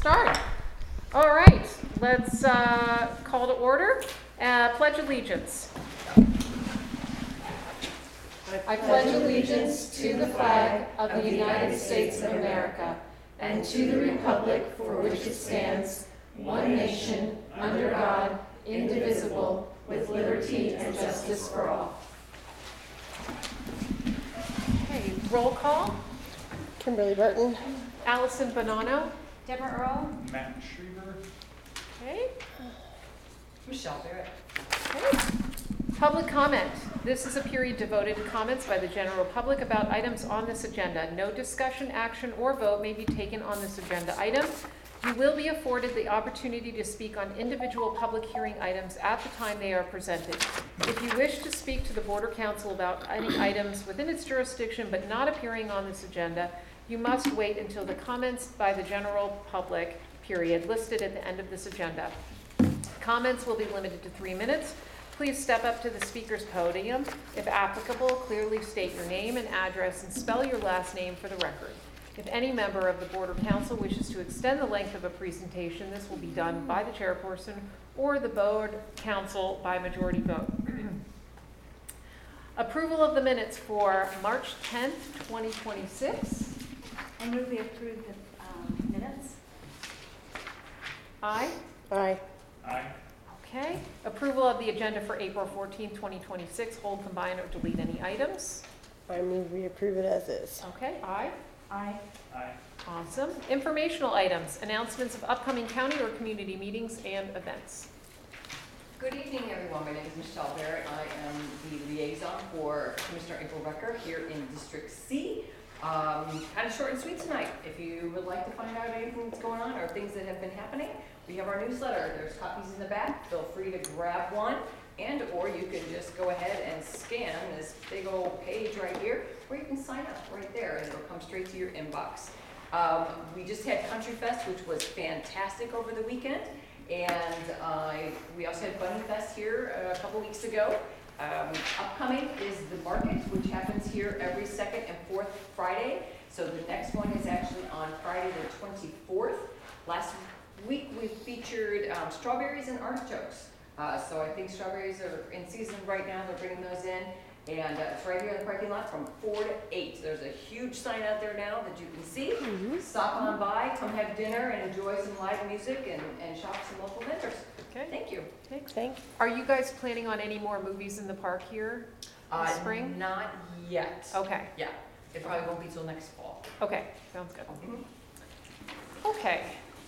start. All right, let's call to order. Pledge allegiance. I pledge allegiance to the flag of the United States of America and to the republic for which it stands, one nation, under God, indivisible, with liberty and justice for all. Okay, roll call. Kimberly Burton. Allison Bonanno. Deborah Earl. Matt Schriever. Okay. Michelle Barrett. Okay. Public comment. This is a period devoted to comments by the general public about items on this agenda. No discussion, action, or vote may be taken on this agenda item. You will be afforded the opportunity to speak on individual public hearing items at the time they are presented. If you wish to speak to the Border Council about any items within its jurisdiction but not appearing on this agenda, you must wait until the comments by the general public period listed at the end of this agenda. Comments will be limited to 3 minutes. Please step up to the speaker's podium. If applicable, clearly state your name and address and spell your last name for the record. If any member of the Border Council wishes to extend the length of a presentation, this will be done by the chairperson or the Board Council by majority vote. Approval of the minutes for March 10th, 2026. I move we approve the minutes. Aye. Aye. Aye. Okay. Approval of the agenda for April 14th, 2026. Hold, combine, or delete any items. I move we approve it as is. Okay. Aye. Aye. Aye. Awesome. Informational items. Announcements of upcoming county or community meetings and events. Good evening, everyone. My name is Michelle Barrett. I am the liaison for Commissioner April Recker here in District C. Kind of short and sweet tonight. If you would like to find out anything that's going on or things that have been happening, we have our newsletter. There's copies in the back. Feel free to grab one, and or you can just go ahead and scan this big old page right here, or you can sign up right there, and it'll come straight to your inbox. We just had Country Fest, which was fantastic over the weekend, and we also had Bunny Fest here a couple weeks ago. Upcoming is the market, which happens here every second and fourth Friday. So the next one is actually on Friday the 24th. Last week we featured strawberries and artichokes. So I think strawberries are in season right now. They're bringing those in. And it's right here in the parking lot from 4 to 8. There's a huge sign out there now that you can see. Stop on by, come have dinner and enjoy some live music and shop some local vendors. Okay. Thank you. Thank you. Are you guys planning on any more movies in the park here this spring? Not yet. Okay. Yeah, it probably won't be till next fall. Okay. Sounds good. Okay.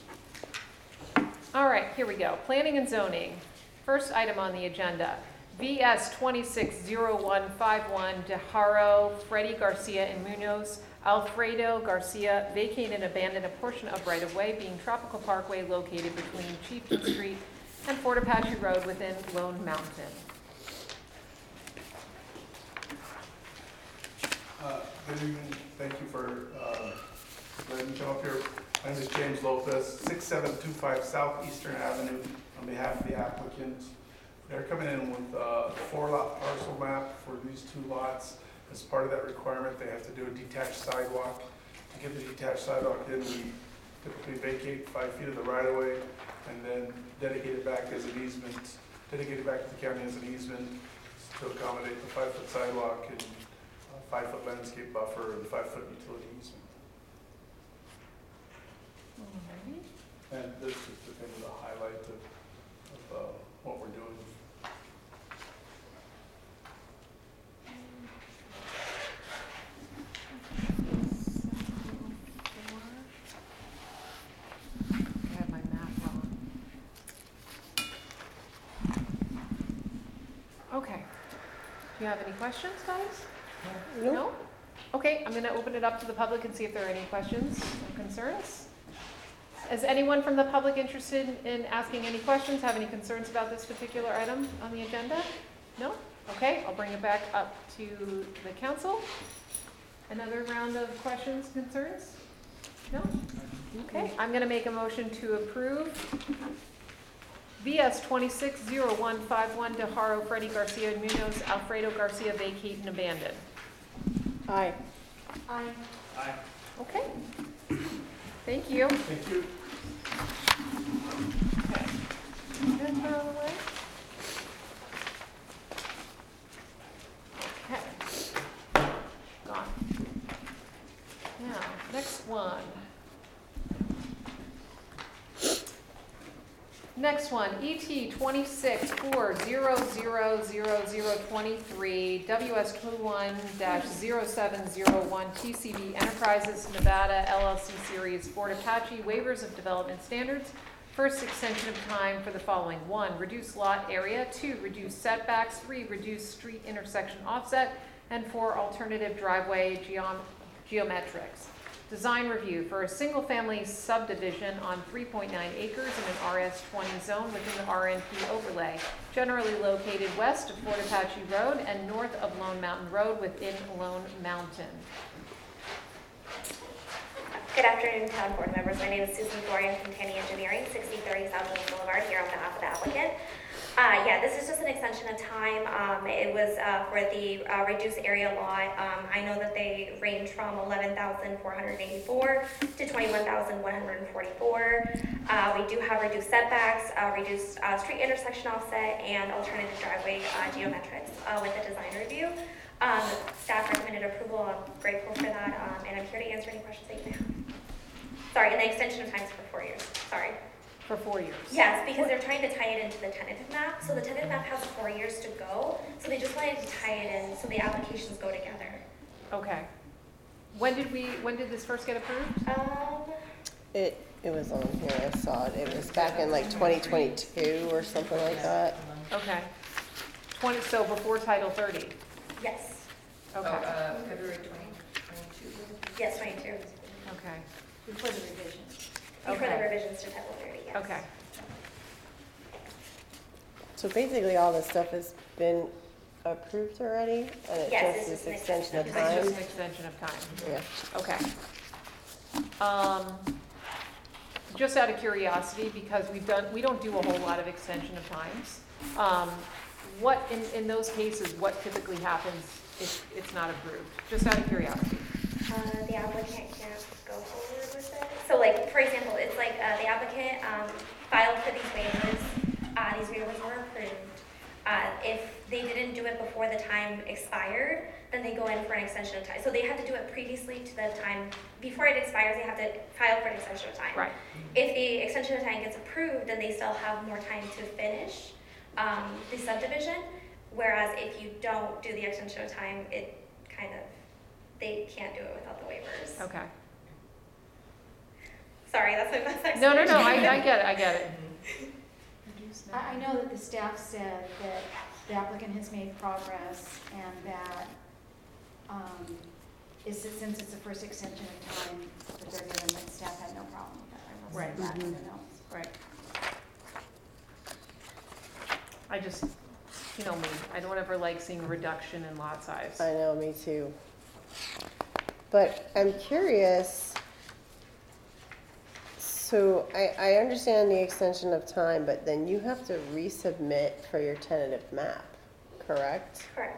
All right. Here we go. Planning and zoning. First item on the agenda. VS 260151 DeHaro, Freddy Garcia and Munoz, Alfredo Garcia vacate and abandon a portion of right-of-way being Tropical Parkway located between Chieftain Street and Fort Apache Road within Lone Mountain. Good evening. Thank you for letting me come up here. My name is James Lopez, 6725 Southeastern Avenue on behalf of the applicant. They're coming in with a 4-lot parcel map for these 2 lots. As part of that requirement, they have to do a detached sidewalk. To get the detached sidewalk in, we typically vacate 5 feet of the right-of-way and then dedicate it back as an easement, dedicate it back to the county as an easement to accommodate the 5-foot sidewalk and 5-foot landscape buffer and 5-foot utility easement. And this is the kind of the highlight of what we're doing. I have my map wrong. Okay. Do you have any questions, guys? Nope. No? Okay, I'm going to open it up to the public and see if there are any questions or concerns. Is anyone from the public interested in asking any questions, have any concerns about this particular item on the agenda? No? Okay, I'll bring it back up to the council. Another round of questions, concerns? No? Okay, I'm going to make a motion to approve VS 260151 DeHaro, Freddy Garcia and Munoz, Alfredo Garcia vacate and abandon. Aye. Aye. Aye. Okay. Thank you. Thank you. Okay. That's out of the way. Okay. Gone. Now, next one. Next one, ET 26400023, WS21-0701, TCB Enterprises Nevada LLC Series, Fort Apache, waivers of development standards. First, extension of time for the following: 1, reduce lot area; 2, reduce setbacks; 3, reduce street intersection offset; and 4, alternative driveway geometrics. Design review for a single-family subdivision on 3.9 acres in an RS20 zone within the RNP overlay, generally located west of Fort Apache Road and north of Lone Mountain Road within Lone Mountain. Good afternoon, town board members. My name is Susan Florian from Tanny Engineering, 6030 South Boulevard, here on behalf of the applicant. This is just an extension of time. It was for the reduced area lot. I know that they range from 11,484 to 21,144. We do have reduced setbacks, reduced street intersection offset, and alternative driveway geometrics with the design review. Staff recommended approval. I'm grateful for that, and I'm here to answer any questions that you may have. Sorry, and the extension of time is for 4 years. Sorry. For 4 years? Yes, because they're trying to tie it into the tentative map. So the tentative map has 4 years to go. So they just wanted to tie it in so the applications go together. Okay. When did this first get approved? It was on here, I saw it. It was back in like 2022 or something like that. Okay. So before Title 30? Yes. Okay. February 2022. Yes, 22. Okay. Before the revisions. Before the Okay. revisions to Title 30, yes. Okay. So basically, all this stuff has been approved already, and it Yes, just this is is an extension of It's time? just an extension of time. Yeah. Okay. Just out of curiosity, because we don't do a whole lot of extension of times. What, in those cases, what typically happens if it's not approved? Just out of curiosity. The applicant can't go forward with it. So like, for example, it's like the applicant filed for these waivers. These waivers were approved. If they didn't do it before the time expired, then they go in for an extension of time. So they have to do it previously to the time, before it expires, they have to file for an extension of time. Right. If the extension of time gets approved, then they still have more time to finish the subdivision. Whereas if you don't do the extension of time, it kind of, they can't do it without the waivers. Okay. Sorry, that's my best explanation. No, I get it. I know that the staff said that the applicant has made progress and that since it's the first extension of time that they're given, that staff had no problem with that. I will Right. say that in the Mhm. notes. Right. I just, you know me, I don't ever like seeing a reduction in lot size. I know, me too. But I'm curious, so I understand the extension of time, but then you have to resubmit for your tentative map, correct? Correct.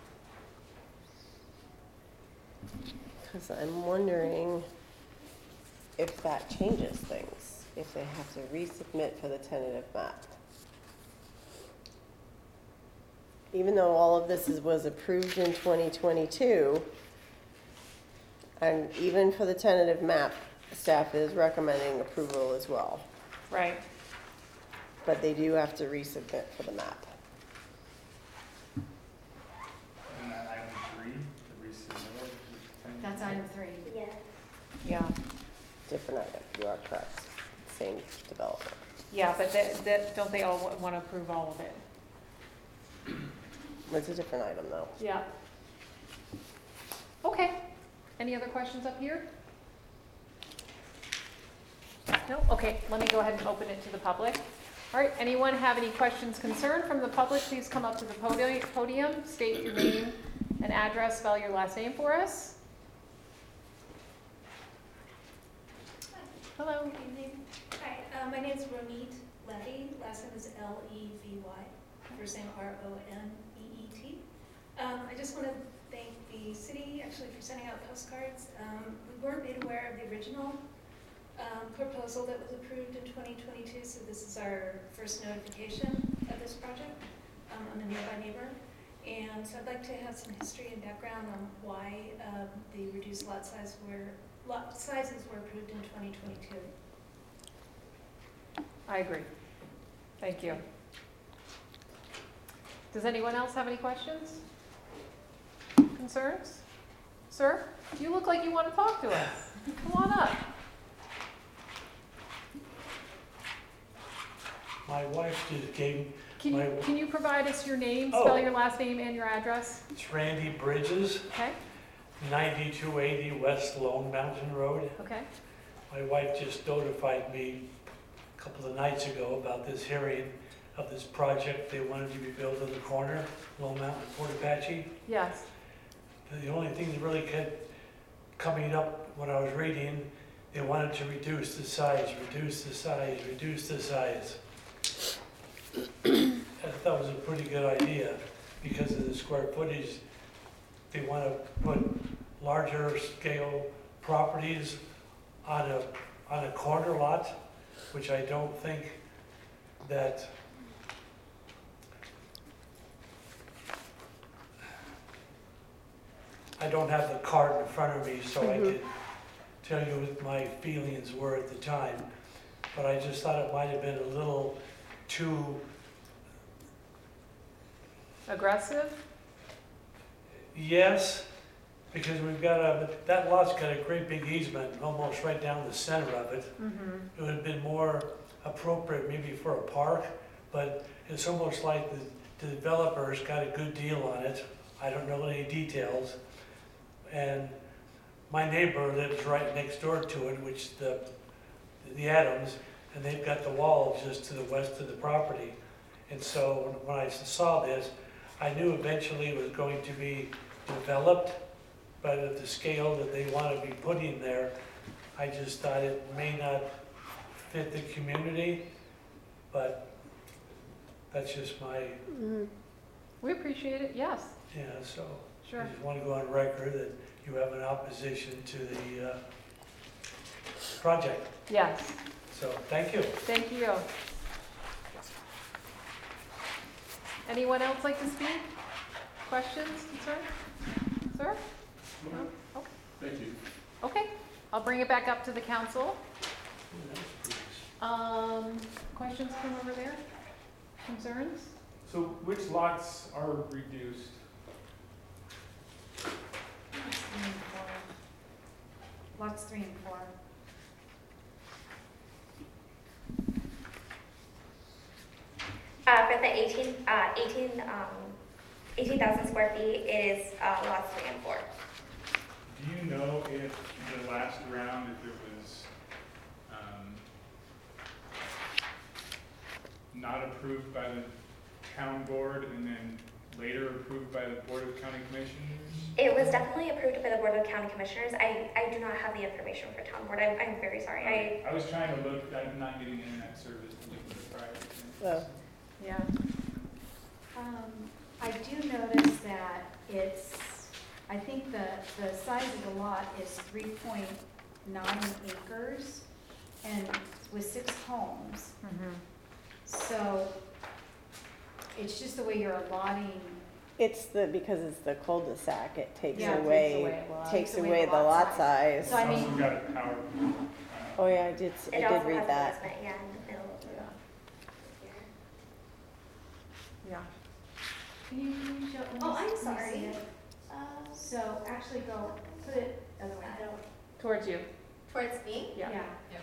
Because I'm wondering if that changes things, if they have to resubmit for the tentative map. Even though all of this was approved in 2022, and even for the tentative map, staff is recommending approval as well. Right. But they do have to resubmit for the map. And then item 3, the resubmittal. That's item 3. Yeah. Yeah. Different item, you are correct. Same developer. Yeah, but don't they all want to approve all of it? It's a different item though. Yeah. Okay. Any other questions up here? No? Okay, let me go ahead and open it to the public. All right, anyone have any questions, concern from the public, please come up to the podium, state your name and address, spell your last name for us. Hello. Good evening. Hi, my name is Ronit Levy. Last name is Levy. First name Roneet. I just want to thank the city actually for sending out postcards. We weren't made aware of the original proposal that was approved in 2022, so this is our first notification of this project. I'm a nearby neighbor, and so I'd like to have some history and background on why the reduced lot sizes were approved in 2022. I agree. Thank you. Does anyone else have any questions? Concerns? Sir, you look like you want to talk to us. Come on up. My wife just gave, Can you provide us your name, Oh. spell your last name and your address? it's Randy Bridges, Okay, 9280 West Lone Mountain Road. okay. My wife just notified me a couple of nights ago about this hearing of this project they wanted to be built in the corner, Lone Mountain, Fort Apache. Yes. The only thing that really kept coming up when I was reading, they wanted to reduce the size, reduce the size, reduce the size. I thought it was a pretty good idea because of the square footage. They want to put larger scale properties on a corner lot, which I don't think that I don't have the card in front of me, so I could tell you what my feelings were at the time. But I just thought it might have been a little too, Aggressive? yes, because we've got that lot's got a great big easement almost right down the center of it. Mm-hmm. It would have been more appropriate maybe for a park, but it's almost like the developers got a good deal on it. I don't know any details. And my neighbor lives right next door to it, which the Adams, and they've got the wall just to the west of the property. And so when I saw this, I knew eventually it was going to be developed, but at the scale that they want to be putting there, I just thought it may not fit the community, but that's just my, We appreciate it, yes, yeah, so. sure. I just want to go on record that you have an opposition to the project. Yes, So, thank you. thank you. Anyone else like to speak? Questions, concerns? Sir? No? Okay. Thank you. Okay, I'll bring it back up to the council. Questions from over there? Concerns? So which lots are reduced? Lots 3 and 4. For the 18,000 square feet, it is lots 3 and 4. Do you know if the last round, if it was not approved by the town board and then later approved by the Board of County Commissioners? It was definitely approved by the Board of County Commissioners. I do not have the information for town board. I'm very sorry. I was trying to look, I'm not getting internet service to look at the private. Oh. Yeah. I do notice that it's, I think the size of the lot is 3.9 acres and with 6 homes. Mm-hmm. So it's just the way you're allotting. It's because it's the cul-de-sac, it takes Yeah, it away, takes away takes away the the lot lot size. size. So I It's mean- also got a power. Oh, yeah, I It did also read has that. investment, yeah, in the middle of Yeah. here. Yeah. Can you show? let me Oh, I'm see- let me sorry. see it. So actually go, put it other way. Towards you. Towards me? Yeah.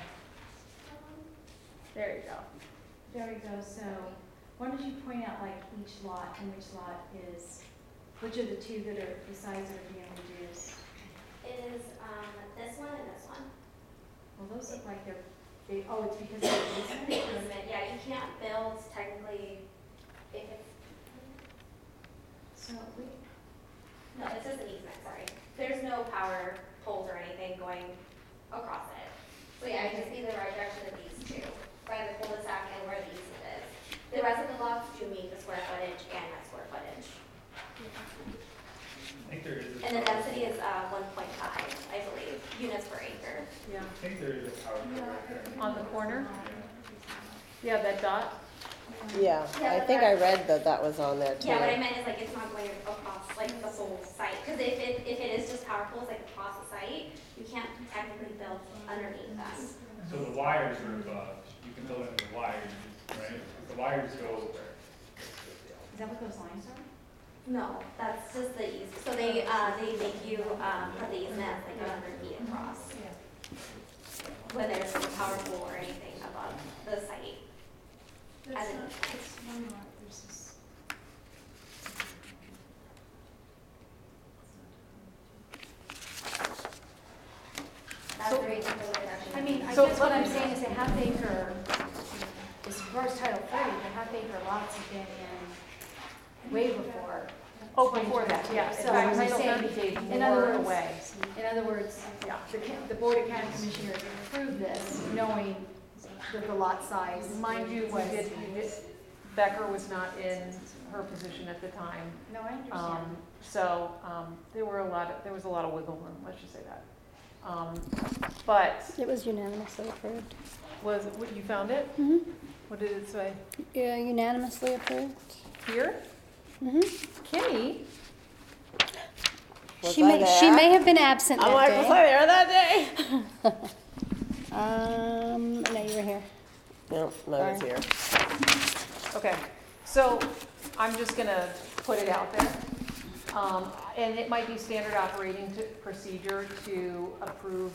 There you go. There we go. So why don't you point out like each lot and which lot is, which are the 2 that are, the size that are being reduced? It is this one and this one. Well, those look like they're big. Oh, it's because of the easement? Easement, yeah, you can't build technically if it's, So we, no, it's just an easement, sorry. There's no power poles or anything going across it. So yeah, I just see the right direction of these 2, by the cul-de-sac and where the easement is. The rest of the lots do meet the square footage and that square footage. I think there is. And the density is 1.5, I believe, units per acre. Yeah. I think there is a power pole right there. On the corner? Yeah, that dot? Yeah, I think I read that that was on there too. Yeah, what I meant is like it's not going across like the whole site, because if it is just power poles like across the site, you can't technically build underneath them. So the wires are above, you can build under the wires, right? The wires go, Is that what those lines are? No, that's just the easement. So they make you put the easement like 100 feet across. When there's no power pole or anything above the site. That's As in- not, it's one lot versus. That's the reason for the reduction. I mean, I So guess what let I'm me- saying is a half acre, as far as Title 30, the half acre lots have been in way before. Oh, before that, yeah. In So fact, I'm Title saying, 30 gave in more other words- away. In other words, Yeah. the Board of County Commissioners approved this, knowing that the lot size Mind you, was. Becker was not in her position at the time. No, I understand. So, there was a lot of wiggle room, let's just say that. But, It was unanimously approved. was, it what, you found it? Mm-hmm. What did it say? Yeah, unanimously approved. Here? Mm-hmm. Kimmy? Was She I may, she there? may have been absent I'm that like, day. was I there that day? No, you were here. No, I was Sorry. here. Okay, so I'm just gonna put it out there. And it might be standard operating procedure to approve,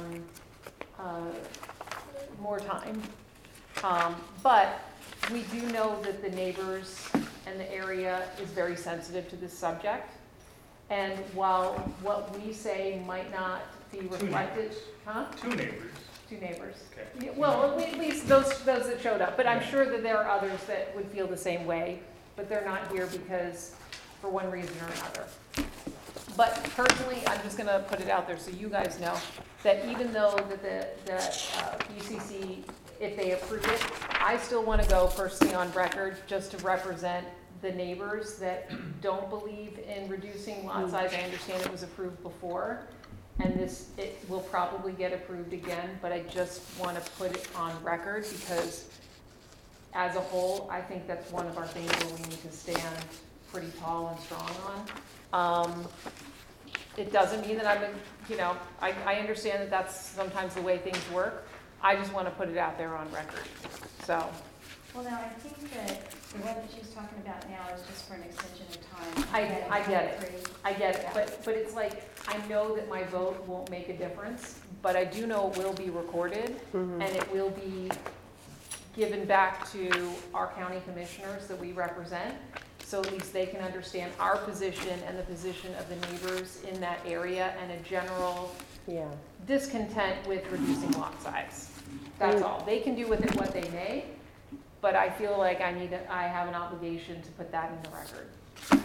more time. But we do know that the neighbors and the area is very sensitive to this subject. And while what we say might not be reflected, huh? two neighbors, Two neighbors. okay. Yeah, well, at least those that showed up, but I'm sure that there are others that would feel the same way, but they're not here because, for one reason or another. But personally, I'm just gonna put it out there so you guys know, that even though that the UCC, if they approve it, I still wanna go personally on record just to represent the neighbors that don't believe in reducing lot size. I understand it was approved before, and it will probably get approved again, but I just want to put it on record because as a whole, I think that's one of our things where we need to stand pretty tall and strong on. It doesn't mean that I understand that that's sometimes the way things work. I just want to put it out there on record, so. Well, now, I think that the one that she's talking about now is just for an extension of time. I get it, but it's like, I know that my vote won't make a difference, but I do know it will be recorded, and it will be given back to our county commissioners that we represent, so at least they can understand our position and the position of the neighbors in that area, and a general Yeah. discontent with reducing lot size. That's all. They can do with it what they may, but I feel like I have an obligation to put that in the record.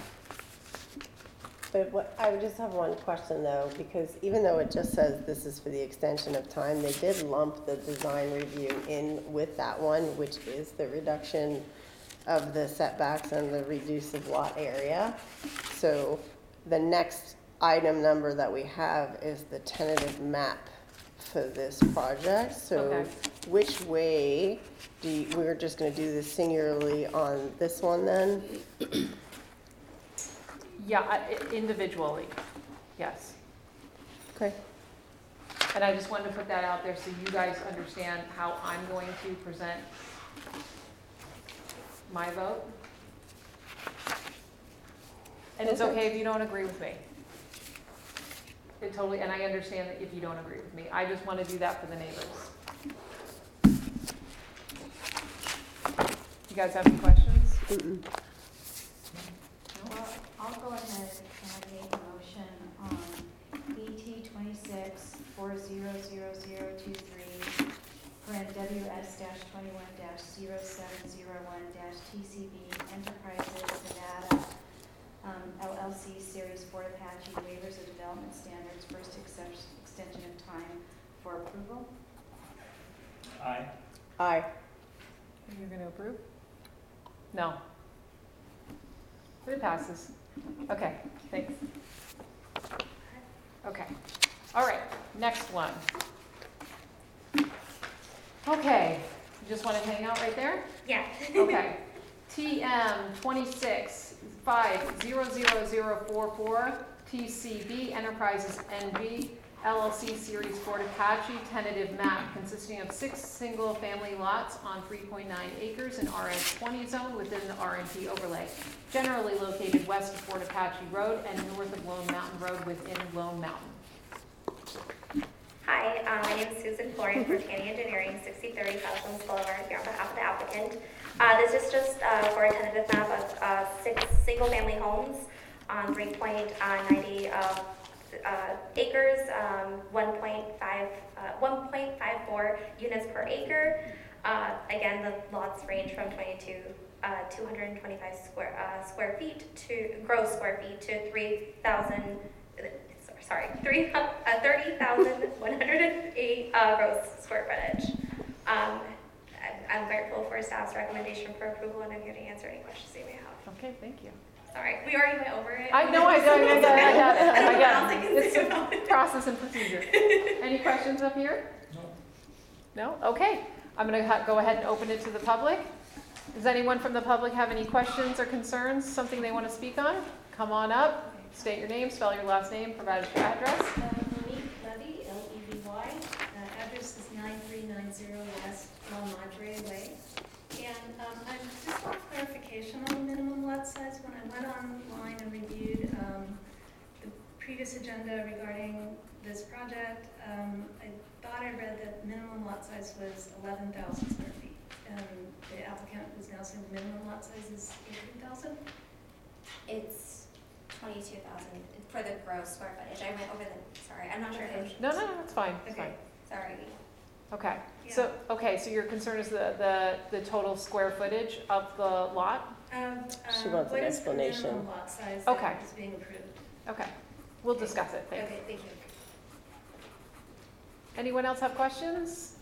But I would just have one question though, because even though it just says this is for the extension of time, they did lump the design review in with that one, which is the reduction of the setbacks and the reducive lot area. So the next item number that we have is the tentative map for this project. So Okay. which way we're just gonna do this singularly on this one then? Yeah, individually, yes. Okay. And I just wanted to put that out there so you guys understand how I'm going to present my vote. And it's okay if you don't agree with me. And I understand that if you don't agree with me. I just want to do that for the neighbors. You guys have any questions? Well, I'll go ahead and make a motion on ET 26400023, WS-21-0701-TCB Enterprises Nevada, LLC Series 4 Apache waivers of development standards, first extension of time for approval. Aye. Aye. You're going to approve? No. But it passes. Okay, thanks. Okay. All right, next one. Okay, you just want to hang out right there? Yeah. Okay. TM 26500044, TCB Enterprises NV, LLC Series Fort Apache, tentative map consisting of 6 single-family lots on 3.9 acres in RS20 zone within the RNP overlay, generally located west of Fort Apache Road and north of Lone Mountain Road within Lone Mountain. Hi, my name is Susan Florian for Tanny Engineering, 6030 Southlands Boulevard, here on behalf of the applicant. This is just for a tentative map of 6 single-family homes on 3.90 acres, 1.54 units per acre. Again, the lots range from 225 square feet to gross square feet to 30,108 gross square footage. I'm grateful for staff's recommendation for approval, and I'm here to answer any questions you may have. Okay, thank you. Sorry, we already went over it. I know, I got it. I got it. It's a process and procedure. Any questions up here? No? Okay. I'm going to go ahead and open it to the public. Does anyone from the public have any questions or concerns, something they want to speak on? Come on up, state your name, spell your last name, provide your address. Monique Levy, Levy. Address is 9390 West La Madre Way. And I just want clarification on the minimum lot size. When I went online and reviewed the previous agenda regarding this project, I thought I read that minimum lot size was 11,000 square feet. And the applicant was now saying the minimum lot size is 18,000? It's 22,000 for the gross square footage. I went over the, sorry, I'm not sure if it No, it's fine, it's fine. Okay. sorry. Okay, Yeah. so your concern is the total square footage of the lot? She wants an explanation. What is the minimum lot size Okay. that is being approved? Okay, we'll discuss it, thank you. Okay, thank you. Anyone else have questions?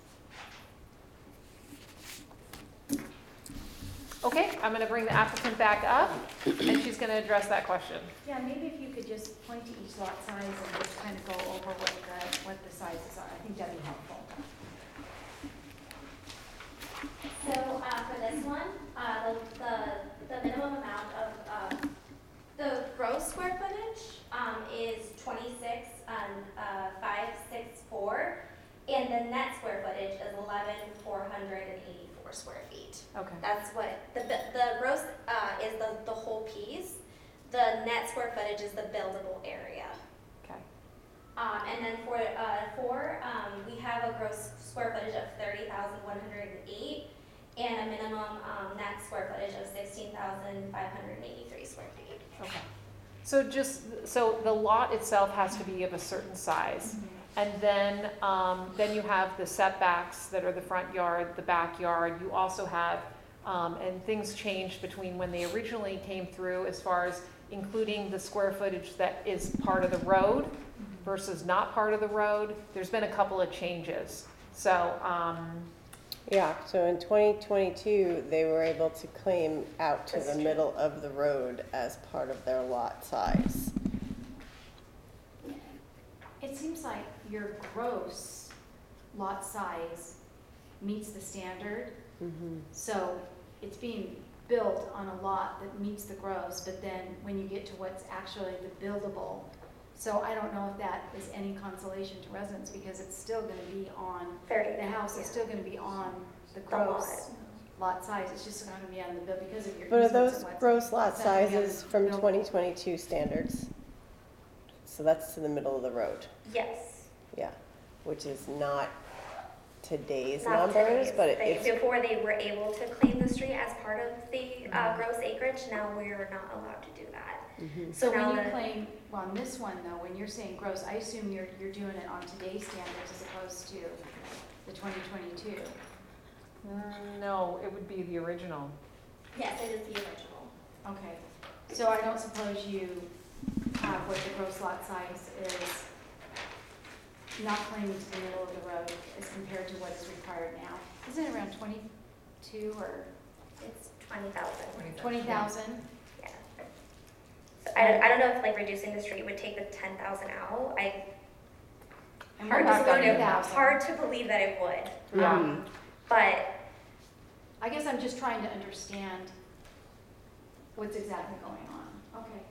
Okay, I'm going to bring the applicant back up, and she's going to address that question. Yeah, maybe if you could just point to each lot size and just kind of go over what the sizes are. I think that'd be helpful. So for this one, the minimum amount of the gross square footage is 26,564, and the net square footage is 11,484 square feet. Okay. That's what the gross is the whole piece. The net square footage is the buildable area. Okay. And then for we have a gross square footage of 30,108 and a minimum net square footage of 16,583 square feet. Okay. So so the lot itself has to be of a certain size. And then you have the setbacks that are the front yard, the backyard. You also have, and things changed between when they originally came through as far as including the square footage that is part of the road versus not part of the road. There's been a couple of changes. So, Yeah, so in 2022, they were able to claim out to the middle of the road as part of their lot size. It seems like your gross lot size meets the standard. So it's being built on a lot that meets the gross, but then when you get to what's actually the buildable, so I don't know if that is any consolation to residents because it's still going to be on, the house is still going to be on the gross lot size. It's just not going to be on the bill because of your. But are easements those and what's- gross lot it's not gonna be on sizes the from buildable. 2022 standards? So that's to the middle of the road, Yes. yeah, which is not today's Not numbers, today's. but it's, Before they were able to claim the street as part of the gross acreage, now we're not allowed to do that. So now when you the- claim, well, on this one though, when you're saying gross, I assume you're doing it on today's standards as opposed to the 2022. no, it would be the original. Yes, it is the original. Okay, so I don't suppose you have what the gross lot size is not claiming to the middle of the road as compared to what is required now? Isn't it around 22 or It's 20,000. 20,000? Yeah. So I don't know if like reducing the street would take the 10,000 out. And Hard what to is believe, 30,000? hard to believe that it would. Yeah. But I guess I'm just trying to understand what's exactly going on. Okay.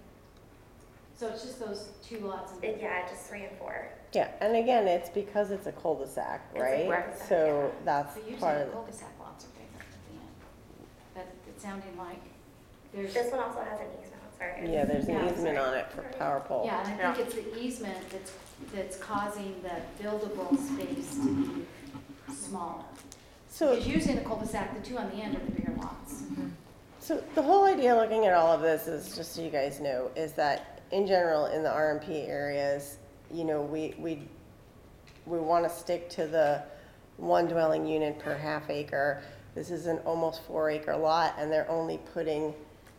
So it's just those 2 lots in yeah, just 3 and 4. Yeah, and again, it's because it's a cul-de-sac, It's a right? cul-de-sac, So yeah. that's So usually part the of, cul-de-sac lots are bigger at the end. But it's sounding like there's, This one also has an easement, sorry. yeah, there's an Yeah, easement on it for power pole. yeah, and I think it's the easement that's causing the buildable space to be smaller. So, Because usually in the cul-de-sac, the 2 on the end are the bigger lots. so the whole idea looking at all of this is, just so you guys know, is that in general, in the RMP areas, you know, we want to stick to the 1 dwelling unit per half acre. This is an almost 4 acre lot, and they're only putting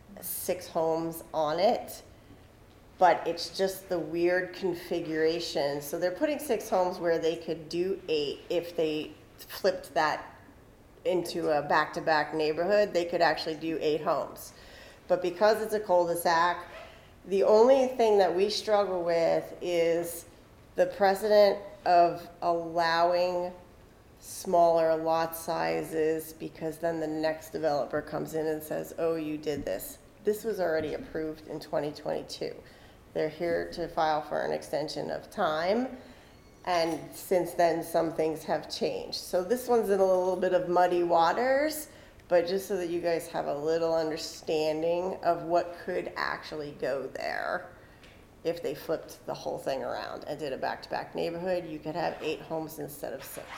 6 homes on it. But it's just the weird configuration. So they're putting 6 homes where they could do 8 if they flipped that into a back-to-back neighborhood. They could actually do 8 homes. But because it's a cul-de-sac, the only thing that we struggle with is the precedent of allowing smaller lot sizes, because then the next developer comes in and says, oh, you did this. This was already approved in 2022. They're here to file for an extension of time, and since then, some things have changed. So this one's in a little bit of muddy waters, but just so that you guys have a little understanding of what could actually go there. If they flipped the whole thing around and did a back-to-back neighborhood, you could have 8 homes instead of 6.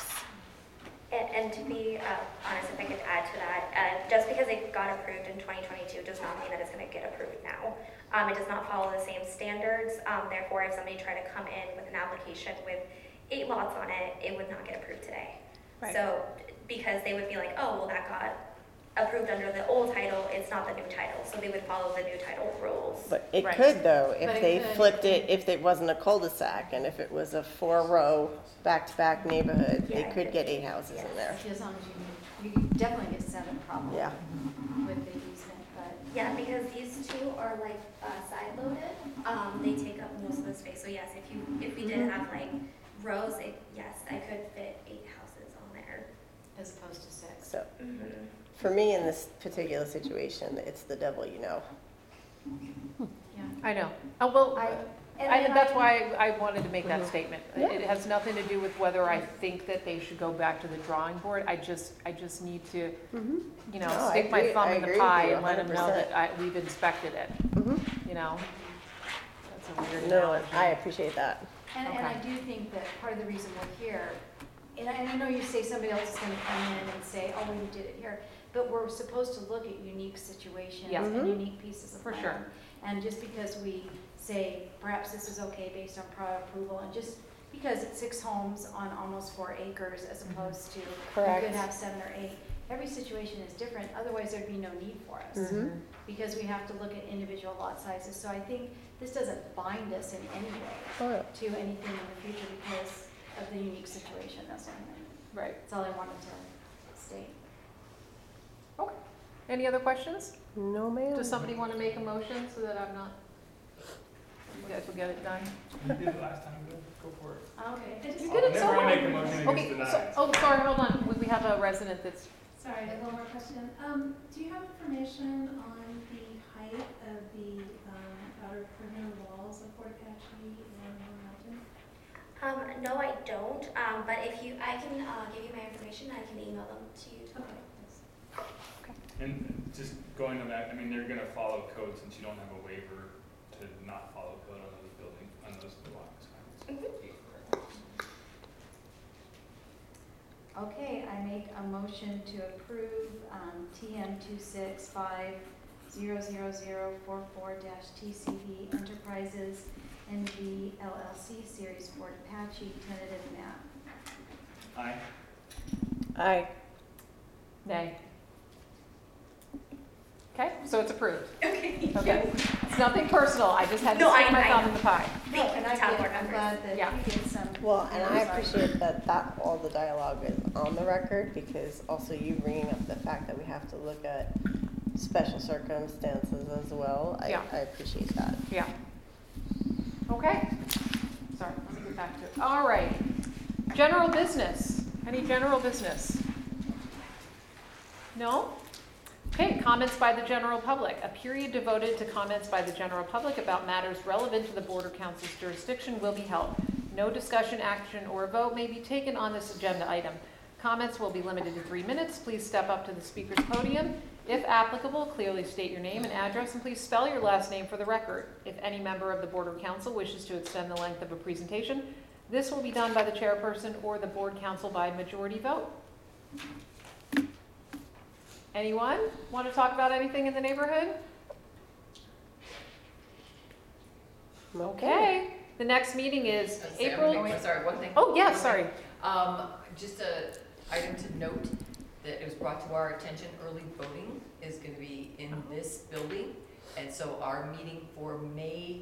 And to be honest, if I could add to that, just because it got approved in 2022 does not mean that it's going to get approved now. It does not follow the same standards. Therefore, if somebody tried to come in with an application with 8 lots on it, it would not get approved today. Right. So, because they would be like, oh, well, that got approved under the old title, it's not the new title. So they would follow the new title rules. But it Right. could though, But if it they could. flipped it, if it wasn't a cul-de-sac and if it was a 4-row back-to-back neighborhood, Yeah, they it could could get be. 8 houses in there. As long as you definitely get 7 probably. Yeah. With the easement, but. Yeah, because these 2 are like side loaded. They take up most of the space. So yes, if we did have like rows, yes, I could fit 8 houses on there. As opposed to 6. So for me, in this particular situation, it's the devil you know. Yeah. I know. Oh, well, that's I- why I wanted to make that Mhm. statement. Yeah. It has nothing to do with whether I think that they should go back to the drawing board. I just need to, you know, No, I stick my agree- thumb I in the agree with pie you and let them know 100%. that we've inspected it, you know? That's a weird No, analogy. I appreciate that. And Okay. I do think that part of the reason we're here, and I know you say somebody else is gonna come in and say, oh, well, you did it here, but we're supposed to look at unique situations Yeah. and unique pieces of For land. sure. And just because we say, perhaps this is okay based on prior approval, and just because it's 6 homes on almost 4 acres as opposed to, you Correct. could have 7 or 8, every situation is different, otherwise there'd be no need for us. Mhm. Because we have to look at individual lot sizes, so I think this doesn't bind us in any way Oh, yeah. to anything in the future because of the unique situation, that's all Right. that's all I wanted to state. Okay. Any other questions? No, ma'am. Does somebody want to make a motion so that I'm not, you guys will get it done? You did it last time, go for it. Okay. You did it so Never well. make a motion against Okay, denied. so, oh, sorry, hold on. We have a resident that's, Sorry, I have one more question. Do you have information on the height of the outer perimeter walls of Fort Apache and Horn Mountain? No, I don't. But I can give you my information. I can email them to you. Okay, thanks. And just going on that, I mean, they're gonna follow code since you don't have a waiver to not follow code on those buildings, on those blocks. Okay, I make a motion to approve TM 265000044-TCB Enterprises NV LLC Series Fort Apache tentative map. Aye. Aye. nay. Okay, so it's approved. Okay. Okay. It's nothing personal. I just had to No, stick I- my I thumb know. in the pie. No, and I Town get, board I'm members. glad that Yeah. you get some. Well, and I appreciate that all the dialogue is on the record, because also you bringing up the fact that we have to look at special circumstances as well. Yeah. I appreciate that. Yeah. Okay. Sorry, let me get back to it. All right. General business. Any general business? No? Okay, comments by the general public. A period devoted to comments by the general public about matters relevant to the Board or Council's jurisdiction will be held. No discussion, action, or vote may be taken on this agenda item. Comments will be limited to 3 minutes. Please step up to the speaker's podium. If applicable, clearly state your name and address, and please spell your last name for the record. If any member of the Board or Council wishes to extend the length of a presentation, this will be done by the chairperson or the Board Council by majority vote. Anyone want to talk about anything in the neighborhood? Okay. The next meeting is April. Sorry, one thing. Oh, yeah, sorry. Just a item to note that it was brought to our attention, early voting is gonna be in this building. And so our meeting for May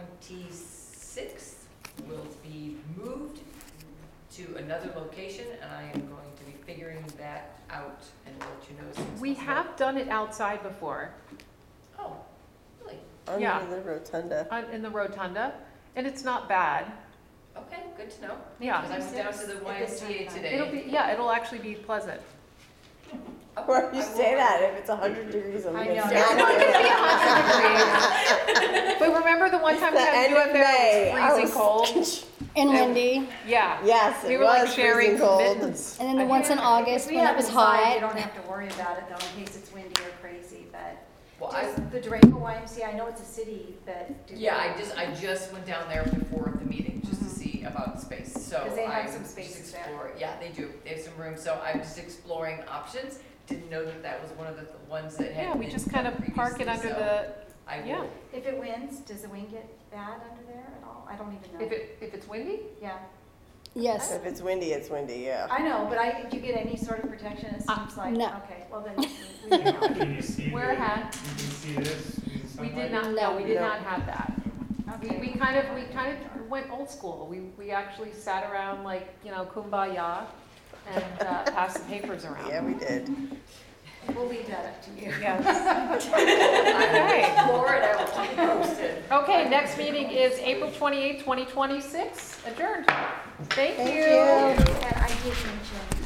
26th will be moved to another location, and I am going to be figuring that out and let you know as soon as We possible. have done it outside before, Oh, really? Yeah. Under the rotunda. in the rotunda, and it's not bad. Okay, good to know. Yeah. Because I went down to the YMCA today. It'll actually be pleasant. Oh, Where I you will- say that, if it's 100 degrees, I'm I gonna know. snap It's not you. gonna be 100 degrees. But remember the one time we The had to end do of it there, May, it I was freezing cold? was- And windy. Yeah. Yes, We it were like was sharing freezing cold. mittens. And then the once in August when it was You hot. don't have to worry about it though, in case it's windy or crazy, but Well, I, just the Durango YMCA, I know it's a city, but. do yeah, they- I just went down there before the meeting just to see about space, so. 'Cause they have I'm some just spaces there. Yeah, they do, they have some room, so I'm just exploring options. Didn't know that that was one of the ones that had Yeah, we been just kind of done park it previously, under so the, I yeah. will, If it winds, does the wind get bad under there at all? I don't even know. if it's windy? Yeah, Yes. If it's windy, yeah. I know, but do you get any sort of protection? It seems like, no. okay, well then, we may not. Can you see Where the, had- you can see this in We sunlight? did not, no, we did No. not have that. Okay. We kind of went old school. We actually sat around like, kumbaya and passed the papers around. Yeah, we did. We'll leave that up to you. Yes. I will explore it, I will keep you posted. Okay, next meeting is April 28th, 2026. Adjourned. Thank Thank you. you. And I did mention